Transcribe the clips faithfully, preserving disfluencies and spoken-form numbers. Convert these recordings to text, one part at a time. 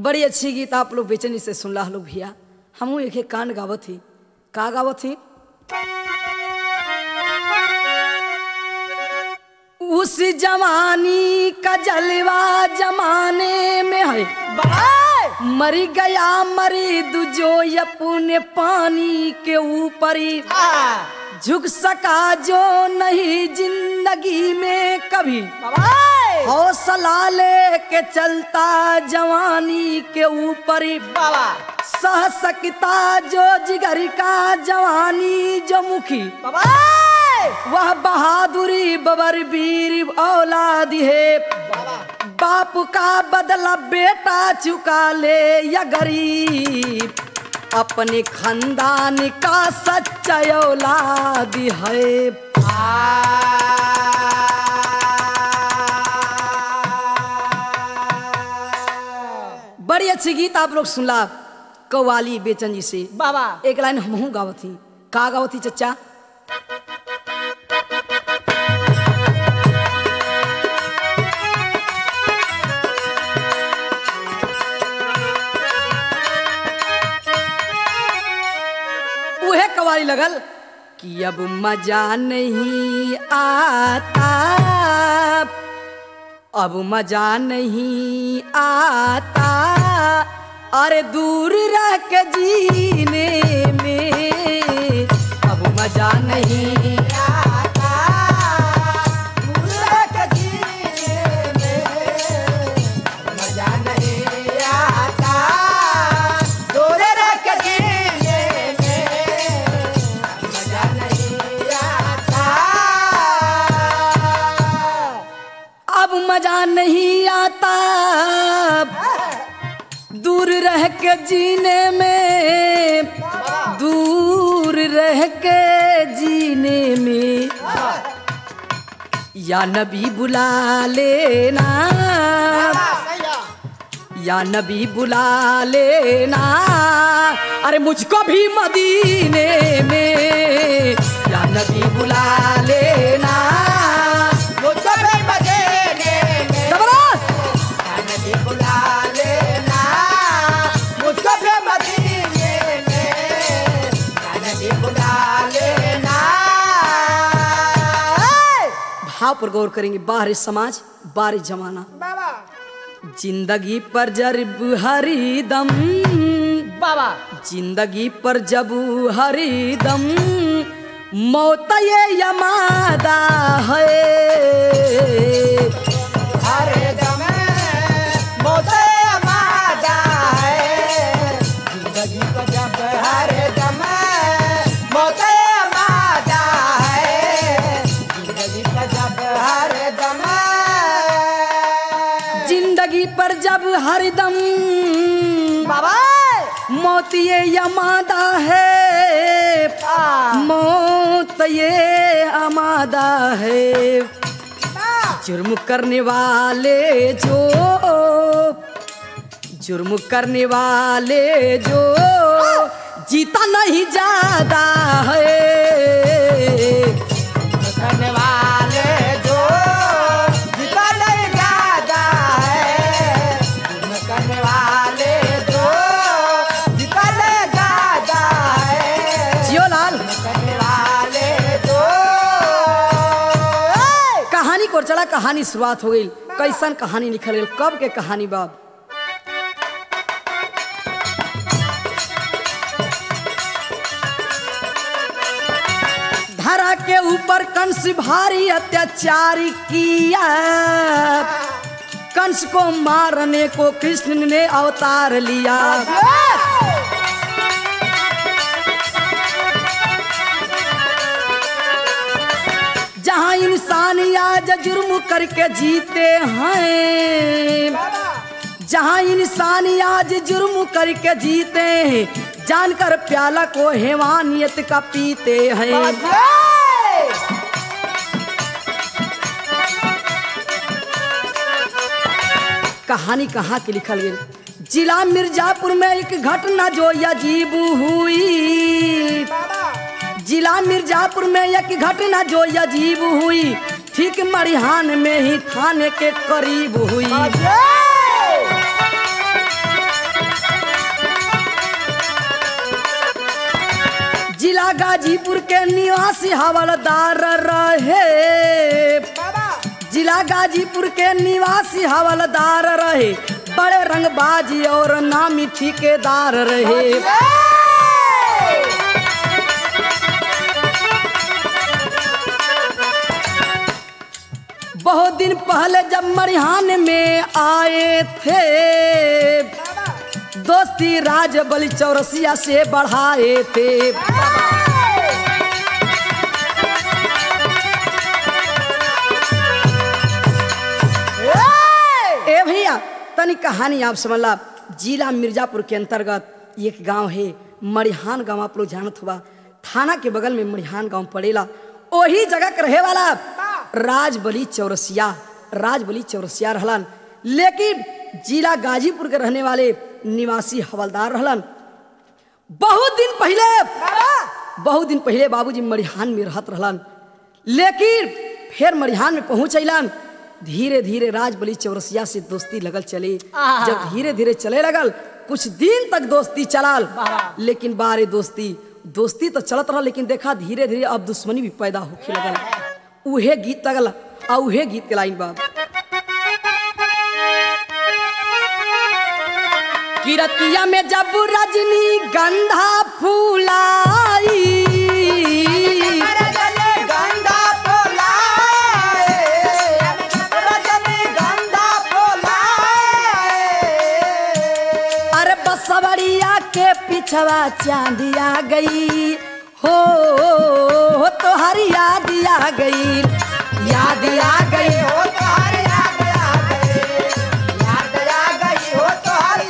बड़ी अच्छी गीत आप लोग बेचैनी से सुन ला लोग भैया। हमू एक एक कांड गावत थी। का गावत थी? उस जवानी का जलवा जमाने में है, मरी गया मरी दुजो अपने पानी के ऊपर झुक सका जो नहीं जिंदगी में कभी, हौसला लेके चलता जवानी के ऊपर, सह सकता जो जिगर का जवानी जो मुखी, वह बहादुरी बबर वीर औलाद है। बाप का बदला बेटा चुका ले या गरीब, अपने खानदान का सच्चा औलाद है। बड़ी अच्छी गीत आप लोग सुनला कव्वाली बेचन जी से। बाबा एक लाइन हमहू गावत थी। का गावत थी चचा? उहे कव्वाली लगल कि अब मजा नहीं आता, अब मजा नहीं आता, अरे दूर रह के जीने में, अब मजा नहीं आता, दूर रह के जीने में, मजा नहीं आता, दूर रह के जीने में, मजा नहीं आता, अब मजा नहीं आता, दूर रह के जीने में, दूर रह के जीने में, या नबी बुला लेना, या नबी बुला लेना, अरे मुझको भी मदीने में, या नबी बुला लेना, मुझको भी मदीने में, या नबी बुला लेना, मुझको भी मदीने में, या नबी बुला लेना। भाव पर गौर करेंगे। बाहरी समाज बाहरी जमाना, बाबा जिंदगी पर जब हरी दम, बाबा जिंदगी पर जब हरी दम, मौत ये यमादा है, हरे दम मौत यमादा है, जिंदगी को जब हरे दम मौत यमादा है, जिंदगी को जब हरे दम, जिंदगी पर जब हरदम बाबा मौत ये यमादा है, मौत ये अमादा है। जुर्म करने वाले जो, जुर्म करने वाले जो जीता नहीं ज्यादा है, करने वाले जो जीता नहीं ज्यादा है, करने वाले जो जीता नहीं ज्यादा है, जियो लाल। करने वाले जो कहानी को चला, कहानी शुरुआत हो गई। कैसन कहानी लिखल गई, कब के कहानी बाब? धरा के ऊपर कंस भारी अत्याचार किया, कंस को मारने को कृष्ण ने अवतार लिया। जहां इंसान आज जुर्म करके जीते हैं, जहां इंसान आज जुर्म करके जीते हैं, जानकर प्याला को हैवानियत का पीते हैं। कहानी कहाँ की लिखल गई? जिला मिर्जापुर में एक घटना जो अजीब हुई, जिला मिर्जापुर में एक घटना जो अजीब हुई, ठीक मरिहान में ही थाने के करीब हुई। गाजीपुर के निवासी हवलदार रहे, जिला गाजीपुर के निवासी हवलदार रहे, बड़े रंगबाजी और नामी ठेकेदार रहे। बहुत दिन पहले जब मरिहान में आए थे, दोस्ती राज बलि चौरसिया से बढ़ाए थे। ए भैया तनी कहानी आप समझला। जिला मिर्जापुर के अंतर्गत एक गांव है मरिहान गांव, आप लोग जानत हुआ। थाना के बगल में मरिहान गांव पड़ेला। वही जगह के रहे वाला राजबली चौरसिया, राजबली चौरसिया रहलन। लेकिन जिला गाजीपुर के रहने वाले निवासी हवलदार रहलन। बहुत दिन पहले बहुत दिन पहले बाबूजी मरिहान में रहत रहलन, लेकिन फिर मरिहान में पहुंच अलन। धीरे धीरे राजबली चौरसिया से दोस्ती लगल चले। जब धीरे धीरे चले लगल, कुछ दिन तक दोस्ती चलाल, लेकिन बारे दोस्ती दोस्ती तो चलत रहा, लेकिन देखा धीरे धीरे अब दुश्मनी भी पैदा होखे लगल। उहे गीत लगल आ उहे गीत के लाइन बा। किरतिया में जब रजनी गंधा फूलाई, गंधा फूलाए, रजनी गंधा फूलाए। अरे बसवरिया के पिछवा चांदिया गई हो, हो तो हर याद आ गई, याद आ गई हो तो हर याद आ गई, याद आ गई हो तो हर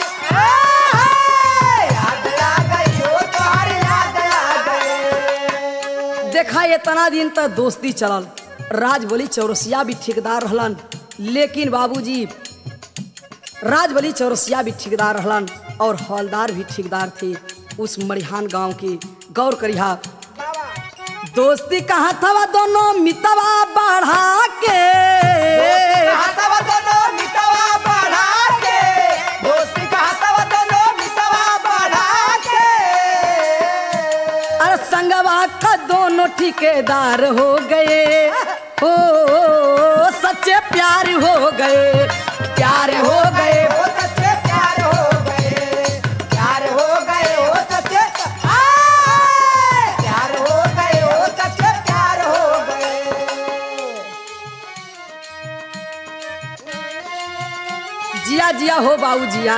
याद आ गई हो तो हर याद आ गई। देखा इतना दिन तक दोस्ती चलल। राजबली चौरसिया भी ठेकेदार रहलन, लेकिन बाबूजी राजबली चौरसिया भी ठेकेदार रहलन और हवलदार भी ठेकेदार थे उस मरिहान गांव के। गौर करिहा, दोस्ती कहाँ था दोनों मितवा बढ़ा के, कहतवा दोनों मितवा बढ़ा के, दोस्ती कहतवा दोनों मितवा बढ़ा के। अरे संगवा का दोनों ठेकेदार हो गए, हो सच्चे प्यार हो गए, प्यार हो गए। हो सच्चे प्यार हो गए, प्यार हो गए हो सच्चे आए, प्यार हो गए हो सच्चे प्यार हो गए। जिया जिया हो बाबू जिया।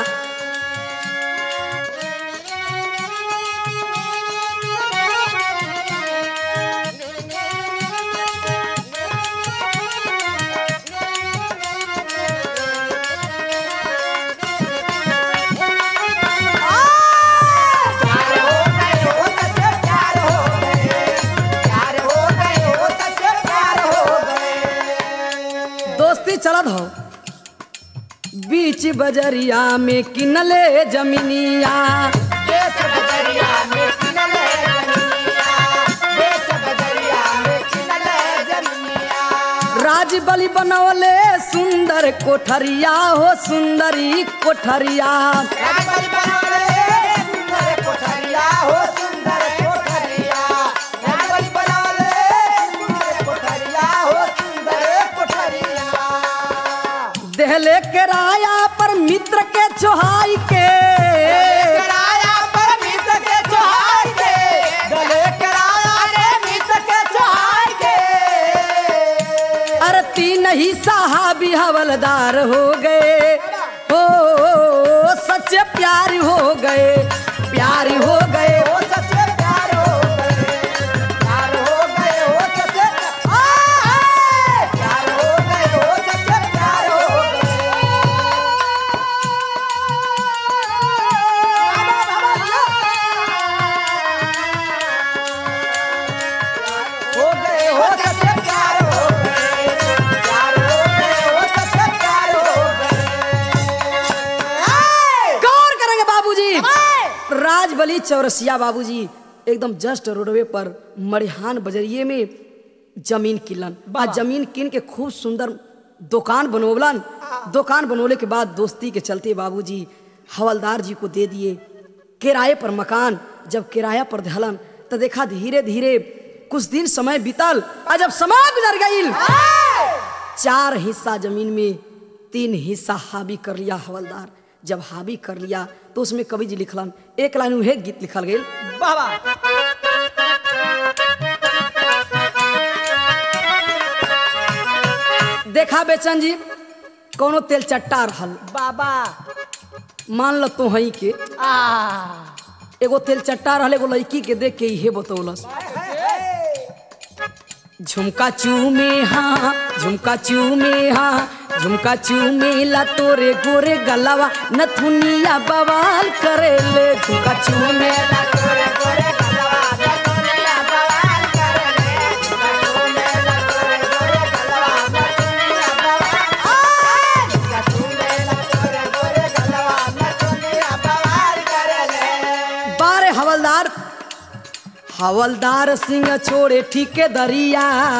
प्यार हो गए हो सच्चे प्यार हो गए, प्यार हो गए हो सच्चे प्यार हो गए। दोस्ती चलत हो। बीच बजरिया में किनले जमीनिया, बेच बजरिया में किनले जमीनिया, बेच बजरिया में किनले जमीनिया। राजबली बनवले सुंदर कोठरिया हो, सुंदरी कोठरिया। राजबली बनवले सुंदर कोठरिया हो, सुंदर कोठरिया। राजबली बनवले सुंदर कोठरिया हो, सुंदर कोठरिया। देहले किराया पर मित्र के चोहाई के, किराया पर मित्र के चौहाई के, गले किराया रे मित्र के चौहाई के। अरे तीन ही साहबी हवलदार हो गए, हो सच्चे प्यार हो गए, प्यार हो गए। हो सच्चे प्यार हो गए, प्यार हो गए हो सच्चे आए, प्यार हो गए हो सच्चे प्यार हो गए। हो गए हो सच्चे प्यार हो गए, प्यार हो गए हो सच्चे प्यार हो गए। गौर करेंगे बाबूजी। राजबली चौरसिया बाबूजी एकदम जस्ट रोडवे पर मरिहान बजरिए में जमीन किलन। आ जमीन किन के खूब सुंदर दुकान बनोबलन। दुकान बनोले के बाद दोस्ती के चलते बाबूजी हवलदार जी को दे दिए किराए पर मकान। जब किराया पर दहलन तो देखा धीरे धीरे कुछ दिन समय बीतल और जब समय गुजर गई चार हिस्सा जमीन में तीन हिस्सा हावी कर लिया हवलदार। जब हावी कर लिया तो उसमें कवि जी लिखलन एक लाइन उहे गीत लिखल गई। बाबा देखा बेचन जी कोनो तेल चट्टा रहल बाबा मान लो तो हई के आ एगो तेल चट्टा रहल एगो लड़की के देख के इहे बतौलस झुमका चूमे हाँ झुमका चूमे हाँ झुमका चूमेला तोरे गोरे गलवा नथुनिया बवाल करेले झुमका चूमेला तोरे गोरे गलवा नथुनिया बवाल करेले झुमका चूमेला तोरे गोरे गलवा नथुनिया बवाल झुमका चूमेला तोरे गोरे गलवा नथुनिया बवाल करेले। बारे हवलदार हवलदार सिंह छोड़े ठीके दरिया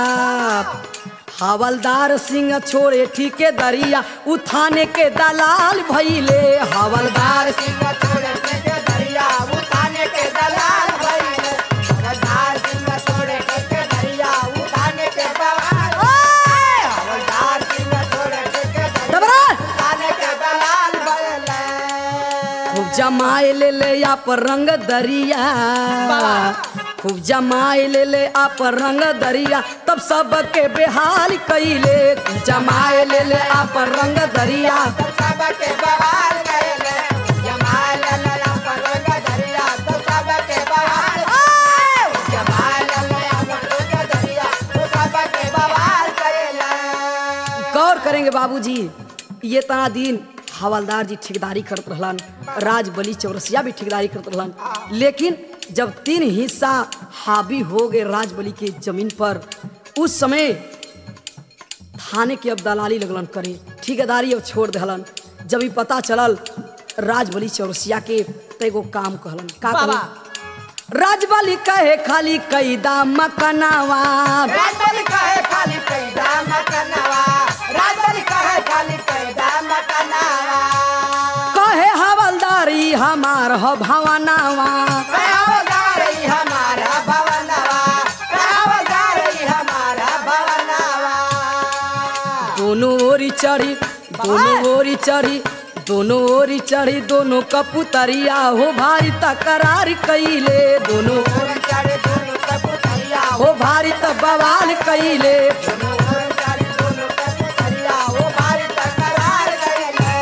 हवलदार सिंह छोड़े ठीके दरिया उठाने के दलाल भइले हवलदार सिंह छोड़े ठीके दरिया उठाने के दलाल भइले हवलदार सिंह छोड़े ठीके दरिया उठाने के दलाल हवलदार सिंह छोड़े ठीके दरिया उठाने के दलाल भइले। खूब जमाए ले ले या पर रंग दरिया खूब जमाए ले ले आप रंग दरिया तब सबके बेहाल कइले जमाए ले ले आप रंग दरिया तब सबके बेहाल कइले जमाए ले ले आप रंग दरिया तब सबके बेहाल जमाए ले ले आप रंग दरिया तब सबके बेहाल कइले। गौर करेंगे बाबूजी ये तना दिन हवलदार जी ठेकेदारी करत रहलन राजबली चौरसिया भी ठेकेदारी करत रहलन लेकिन जब तीन हिस्सा हावी हो गए राजबली के जमीन पर उस समय थाने के अब दलाली लगलन करे ठेकेदारी अब छोड़ दहलन। जब ही पता चलल राजबली चौरसिया के तेगो काम कहलन का कहलन राजबली कहे खाली कैदा मकनावा राजबली कहे खाली कैदा मकनावा राजबली कहे खाली कैदा मकनावा कहे हवलदारी हमार हो भवनावा हवलदारी हमारा भवनावा हवलदारी हमारा भवनावा दोनों ओरी चढ़ी दोनों ओरी चढ़ी दोनों ओरी चढ़ी दोनों कपुतरिया हो भारी तकरार कइले दोनों ओरी चढ़ी दोनों कपुतरिया हो भारी त बवाल कइले दोनों ओरी चढ़ी दोनों कपुतरिया हो भारी तकरार कइले।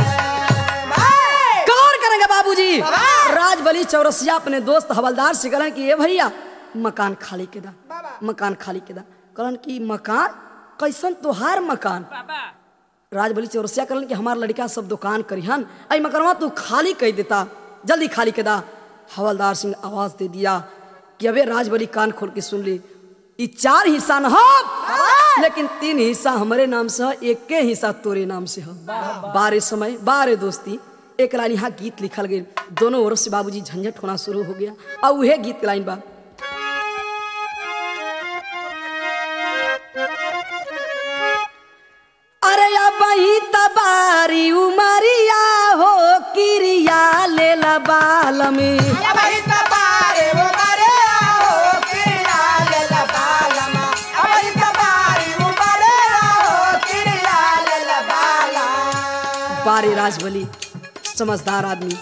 गौर करेंगे बाबूजी राजबली चौरसिया अपने दोस्त हवलदार से कहलन कि ए भैया मकान खाली के दा मकान खाली के दा कहलन कि मकान कैसन तोहार मकान राजबली चौरसिया कहलन कि हमार लड़का सब दुकान करिहन आई मकानवा तू खाली कह देता जल्दी खाली के दा। हवलदार सिंह आवाज दे दिया कि अबे राजबली कान खोल के सुन ली ई चार हिस्सा न हो लेकिन तीन हिस्सा हमारे नाम से है एक के हिस्सा तोरे नाम से है बारे समय बारे दोस्ती एक लाइन यहाँ गीत लिखल गई दोनों ओर से बाबूजी झंझट होना शुरू हो गया और वह गीत लाइन बा अरे अब ही तबारी उमरिया हो किरिया ले ला बाल में अब ही तबारी उमरिया हो किरिया ले ला बाल में अब ही तबारी उमरिया हो किरिया ले ला बाल में। बारे राजबली समझदार आदमी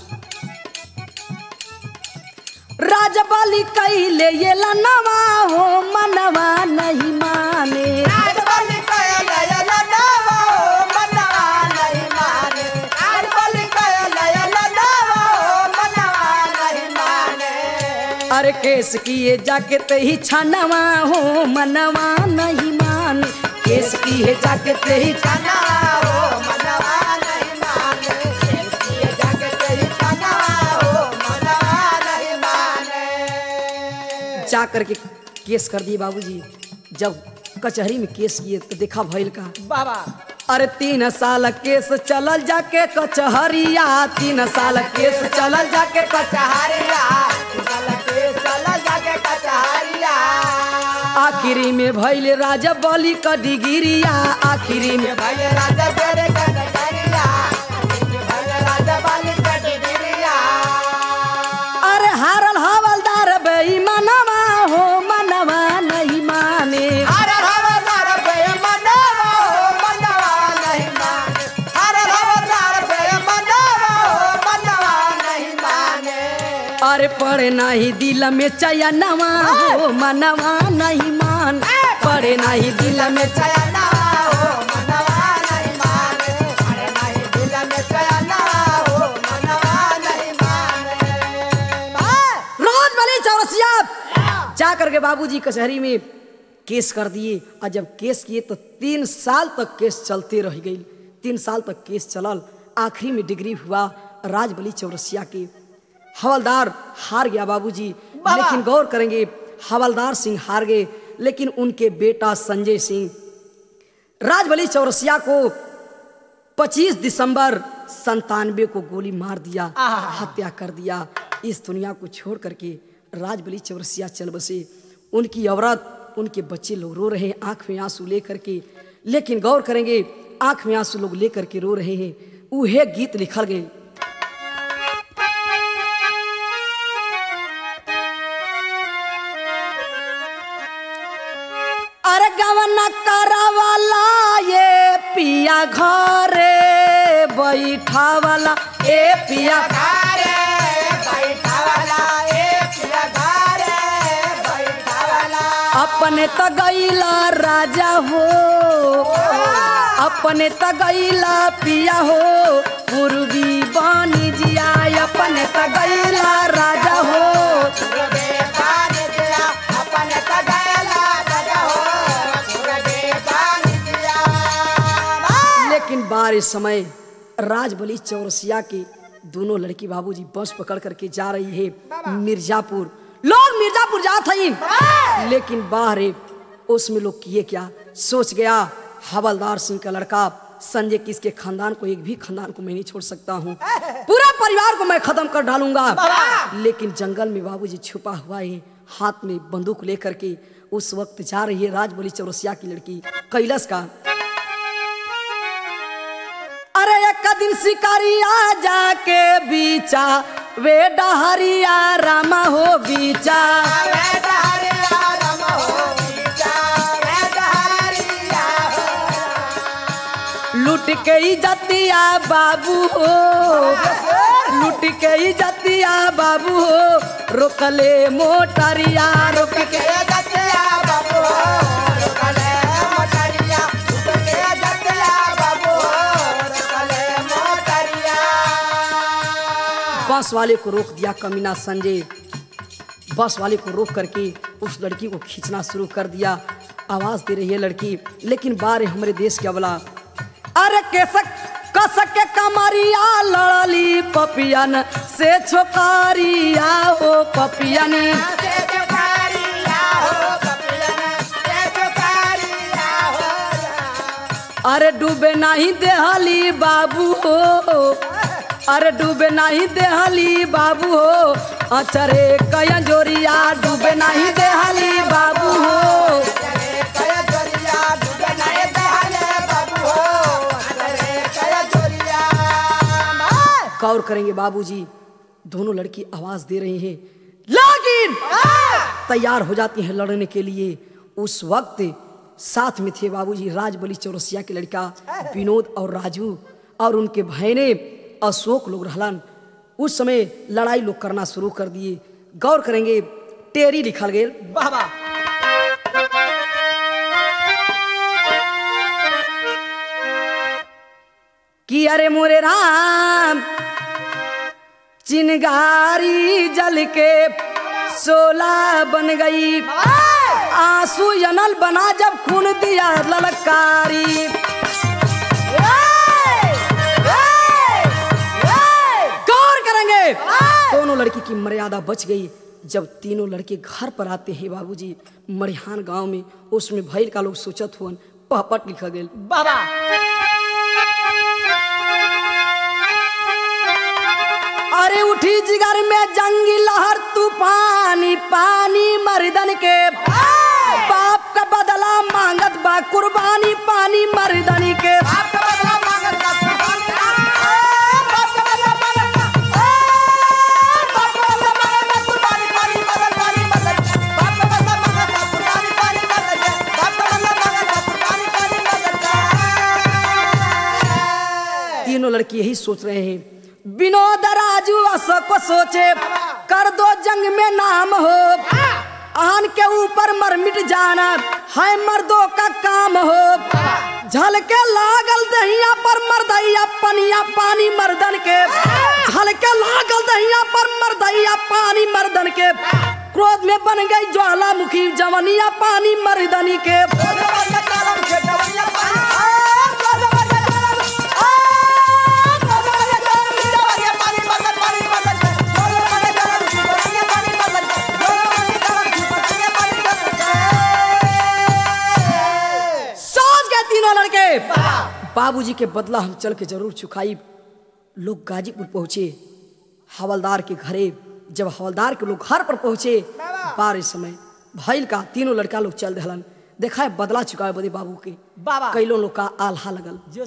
राजबली कैले ये लनवा हो मनवा नहीं माने राजबली कैले ये लनवा हो मनवा नहीं माने राजबली कैले ये लनवा हो मनवा नहीं माने। अरे केस किए जाके ते ही छनवा हो मनवा नहीं माने केस किए जाके ते ही छनवा हो मनवा नहीं माने केस किए जाके ते ही छनवा हो मनवा नहीं माने। जा करके केस कर दिए बाबूजी। जब कचहरी में केस किए तो देखा भइल का बाबा अरे तीन साल केस चलल जाके कचहरिया तीन साल केस चलल जाके कचहरिया चल के चल जाके कचहरिया आखिरी में भइल राजबली का डिगिरिया आखिरी में भइल राजबली का डिगिरिया भइल राजबली का डिगिरिया। अरे हारल हवलदार बेईमाना अरे पड़े नहीं दिल में चयनवा हो मनवा नहीं मान, पड़े नहीं दिल में चयना हो मनवा नहीं माने, अरे नहीं दिल में चयना हो मनवा नहीं माने। राजबली चौरसिया जा करके बाबूजी कचहरी में केस कर दिए। और जब केस किए तो तीन साल तक केस चलते रह गई। तीन साल तक केस चलल, आखिरी में डिग्री हुआ राजबली चौरसिया के। हवलदार हार गया बाबूजी, लेकिन गौर करेंगे हवलदार सिंह हार गए, लेकिन उनके बेटा संजय सिंह राजबली चौरसिया को पच्चीस दिसंबर संतानवे को गोली मार दिया, हत्या कर दिया। इस दुनिया को छोड़ करके राजबली चौरसिया चल बसे। उनकी औरत, उनके बच्चे लोग रो रहे हैं आंख में आंसू लेकर के, लेकिन गौर करेंगे आंख में आंसू लोग लेकर के रो रहे हैं। उहे गीत लिखल गए। अरे गवना करावाला ये पिया घरे बैठा वाला ए पिया घरे बैठा वाला, ए पिया घरे बैठा वाला। अपने त गईला राजा हो, अपने त गईला पिया हो पूर्वी बानी जिया, अपने त गईला राजा हो। पूर्वे बानी जिया, अपने त गईला राजा हो, पूर्वे बानी जिया। लेकिन बार इस समय राजबली चौरसिया के दोनों लड़की बाबूजी बस पकड़ करके जा रही है मिर्जापुर। लोग मिर्जापुर जात हैं, लेकिन बाहर उसमें लोग किए क्या, सोच गया हवलदार सिंह का लड़का संजय की इसके खानदान को, एक भी खानदान को मैं नहीं छोड़ सकता हूँ, पूरा परिवार को मैं खत्म कर डालूंगा। लेकिन जंगल में बाबूजी छुपा हुआ है, हाथ में बंदूक लेकर के उस वक्त जा रही है राजबली चौरसिया की लड़की कैलाश का। अरे एक दिन शिकारिया जाके बीचा वे डहरिया रामा हो बीचा, वे डहरिया रामा हो बीचा, वे डहरिया हो। लूट के ही जतिया बाबू हो, लूट के ही जतिया बाबू हो, रोकले मोटरिया, रोक के जतिया बाबू हो, रोकले मोटरिया, लूट के जतिया बाबू हो, रोकले मोटरिया। बस वाले को रोक दिया कमीना संजय। बस वाले को रोक करके उस लड़की को खींचना शुरू कर दिया। आवाज दे रही है लड़की, लेकिन बारे हमारे देश के अबला। अरे केसक कसक के कमरिया लड़ली पपियन से छोकारिया हो पपियन, से छोकारिया हो पपियन, से छोकारिया हो। अरे डूबे नहीं देहली बाबू हो, अरे डूबे नहीं देहली बाबू हो, अचरे कया जोरिया डूबे नहीं देहली बाबू हो। अरे कया जोरिया डूबे नहीं देहली बाबू हो, अरे कया जोरिया। गौर करेंगे बाबूजी, दोनों लड़की आवाज दे रही हैं, लेकिन तैयार हो जाती हैं लड़ने के लिए। उस वक्त साथ में थे बाबूजी राजबली चौरसिया के लड़का विनोद और राजू, और उनके भाईने अशोक लोग रहलन। उस समय लड़ाई लोग करना शुरू कर दिए। गौर करेंगे टेरी लिखल गए बाबा कि अरे मोरे राम चिनगारी जल के सोला बन गई, आंसू यनल बना जब खून दिया ललकारी। गौर करेंगे दोनों लड़की की मर्यादा बच गई। जब तीनों लड़के घर पर आते हैं बाबूजी मरिहान गांव में, उसमें भैल का लोग सोचत हुआ पहपट लिखा गया बाबा। अरे उठी जिगर में जंगी लहर तूफानी, पानी मर्दन के बाप का बदला मांगत बा कुर्बानी, पानी मर्दन के। तीनों लड़की यही सोच रहे हैं। विनोद राजू अशोक को सोचे कर दो जंग में नाम हो आन के ऊपर मर मिट जाना है मर्दों का काम हो झलके लागल दहिया पर मर्दैया पनिया पानी मर्दन के झलके लागल दहिया पर मर्दैया पानी मर्दन के क्रोध में बन गई ज्वालामुखी जवनिया पानी मर्दनी के तीनों लड़के बाबूजी के बदला हम चल के जरूर चुकाई। लोग गाजीपुर पहुंचे हवलदार के घरे। जब हवलदार के लोग घर पर पहुंचे बारिश समय भैल का तीनों लड़का लोग चल दहलन देखा है बदला चुकाए बदे बाबू के कई लोग का आल्हा लगल जो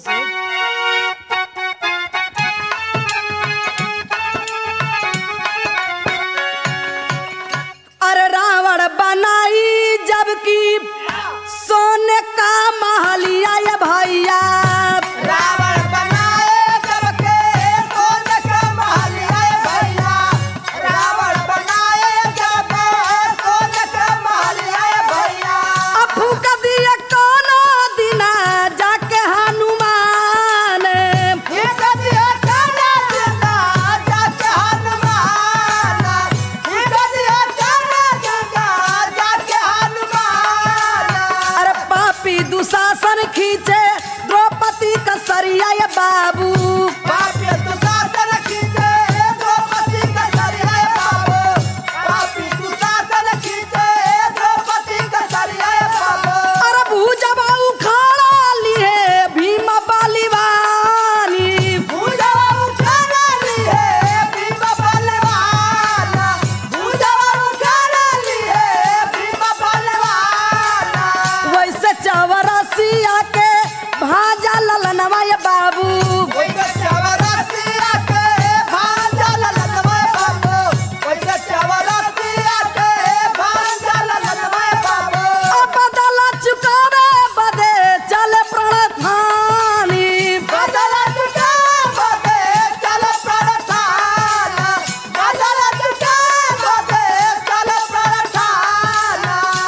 अरे रावण बनाई जबकि सोने का महलिया ये भैया रावण बनाए सबके सोने का महलिया ये भैया रावण बनाए सबके सोने का महलिया ये भैया अफू का दिया कोनो दिना जाके हनुमान ये दिया कोनो दिना जाके हनुमान ये दिया कोनो दिना जाके हनुमान अरे पापी दुशासन खींचे द्रौपदी का सरिया ये बाबू पापी दुशासन खींचे द्रौपदी का सरिया ये बाबू पापी दुशासन खींचे द्रौपदी का सरिया ये बाबू अरे भूजबा उखाड़ा लिए भीम बलिवानी भूजवा उखाड़ा लिए भीम बलवान भूजवा उखाड़ा लिए भीम बलवान वैसे चौरसिया के भाजा ललनवा ये बाबू कोई चवरसिया के भांजा ललनवा बाबू कोई चवरसिया के भांजा ललनवा बाबू बदला चुकावे बदे चले प्रणथानी बदला चुका बदे चल प्रधान बदला चुका बदे चल प्रधान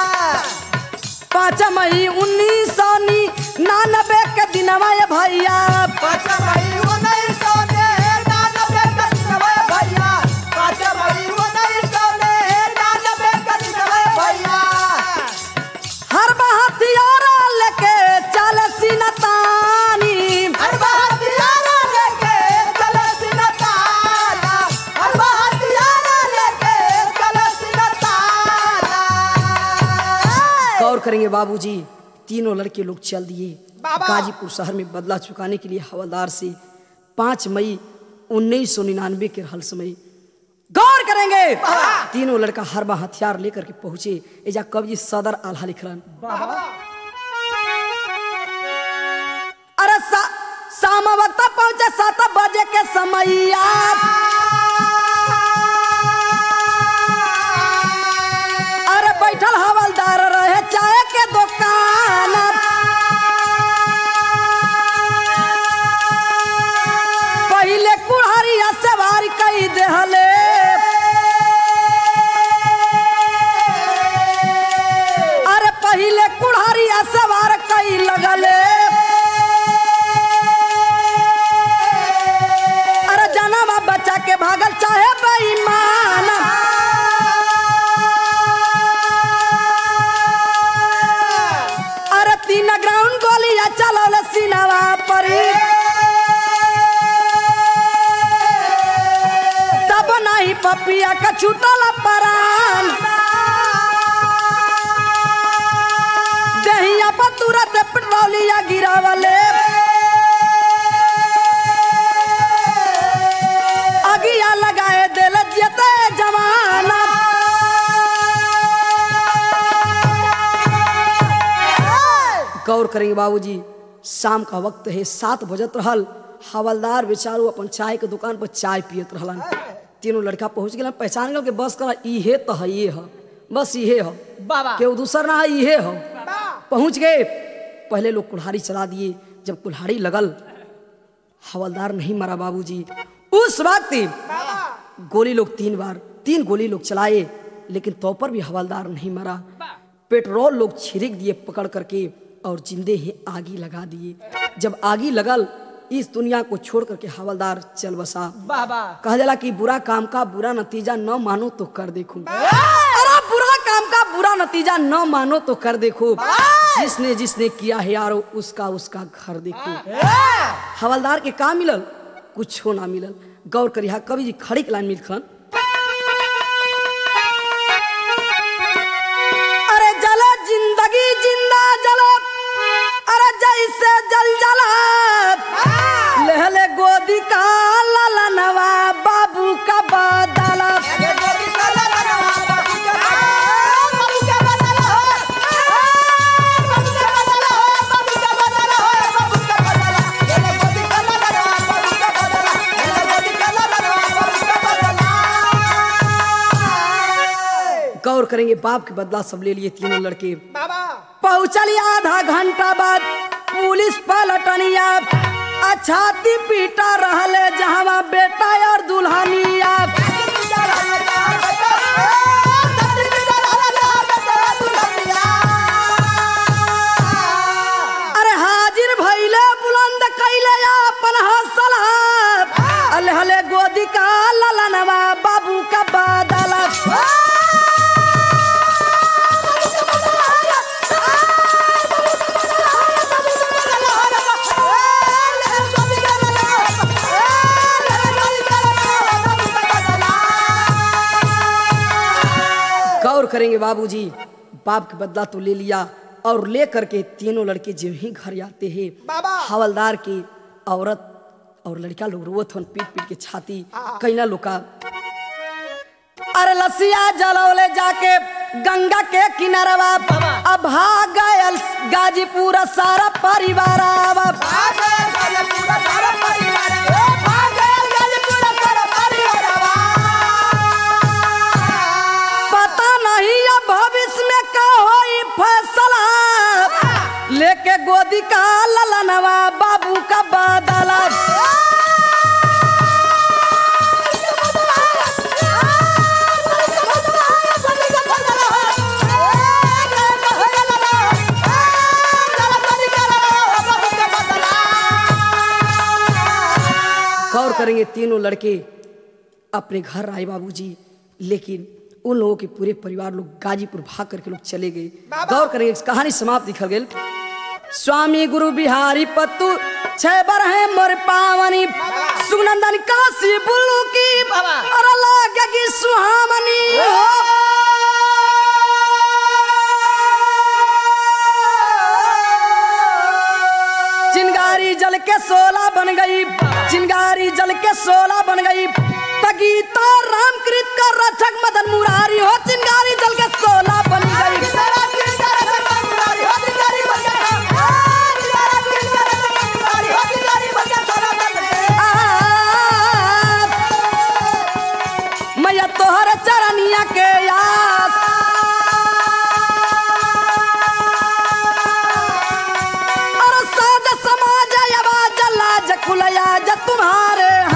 पाँच मई उन्नीस सौ निन्यानवे के दिनवा ये भैया पाँच मई उन्नीस सौ निन्यानवे का दिनवा भैया पाँच मई उन्नीस सौ निन्यानवे का दिनवा भैया हर हथियार लेके चले सिनतानी हर हथियार लेके चले सिनताना हर हथियार लेके चले सिनताना गौर करेंगे बाबूजी तीनों लड़के लोग चल दिए बाबा। गाजीपुर शहर में बदला चुकाने के लिए हवलदार से पाँच मई उन्नीस सौ निन्यानवे के हल समय गौर करेंगे तीनों लड़का हरबा हथियार लेकर के पहुंचे एजा कवि सदर आल्हा लिखलन अरे सा, शाम वक्त पहुंचे सात बजे के समैया अरे बैठल हवलदार रहे चाय के दुकान पहले कुल्हारिया सवार कई देहले अरे पहले कुल्हारिया सवार कई लगले अरे जनवा बच्चा के भागल चाहे बेईमान अरे तीन ग्राउंड गोलियां चलल सीनावा परी तब नहीं पपिया का छूटल परान दहिया पर तुरंत पेट्रोलिया गिरावले अगिया लगाए दिल जते जवाना गौर करेंगे बाबूजी शाम का वक्त है सात बजत रहल हवलदार बेचारू अपन चाय के दुकान पर चाय पियत रहलन तीनों लड़का पहुंच गए पहचान गए कि बस करा इहे तो है ये है बस इहे है बाबा केहू दूसर ना है इहे है पहुंच गए पहले लोग कुल्हाड़ी चला दिए जब कुल्हाड़ी लगल हवलदार नहीं मरा बाबूजी उस वक्त गोली लोग तीन बार तीन गोली लोग चलाए, लेकिन तो पर भी हवलदार नहीं मरा। पेट्रोल लोग छिड़क दिए पकड़ करके और जिंदे ही आगी लगा दिए। जब आगी लगल, इस दुनिया को छोड़ करके हवलदार चल बसा। कहा जाला कि बुरा काम का बुरा नतीजा न मानो तो कर देखो। अरे बुरा काम का बुरा नतीजा न मानो तो कर देखो, जिसने जिसने किया है यारो उसका उसका घर देखो। हवलदार के का मिलल? कुछ हो ना मिलल। गौर करिहा, कवि जी खड़ी के लाइन मिलखन। अरे जला जिंदगी जिंदा जला, अरे जैसे जल जला लहले गोदी का लाला नवा बाबू का बादला। गौर करेंगे, बाप के बदला सब ले लिए तीनों लड़के। पहुंचल आधा घंटा बाद पुलिस पलटनिया, छाती पीटा रहले जहां बेटा और दुल्हनिया। अरे हाजिर भइले बुलंद कैले अपन हौसला, अलहले गोदी का ललनवा बाबू का बादला। गौर करेंगे बाबूजी, बाप के बदला तो ले लिया और ले करके तीनों लड़के जो ही घर आते हैं, हवलदार की औरत और लड़का लोग रोवत हन पीट पीट के छाती कैना लुका। अरे लसिया जलौले जाके गंगा के किनारवा, अब भाग गयल गाजीपुर सारा परिवार। पता नहीं अब भविष्य में का होई फैसला, लेके गोदी का ललनवा बाबू का बादला। गौर करेंगे, तीनों लड़के अपने घर आए बाबूजी, लेकिन उन लोगों के पूरे परिवार लोग गाजीपुर भाग करके लोग चले गए। गौर करेंगे, कहानी समाप्त दिखल गई। स्वामी गुरु बिहारी पत्तू छह बार है मोर पावनी, सुनंदन काशी बुल्लू की और लागेगी सुहामनी। चिंगारी जल के सोला बन गई, चिंगारी जल के सोला बन गई, तगीता रामकृत का रक्षक मदन मुरारी हो, चिंगारी जल के सोला बन गई। मैया तोहर चरनिया के आस, और साज समाज आवाज लाज खुलया ज तुम्हारे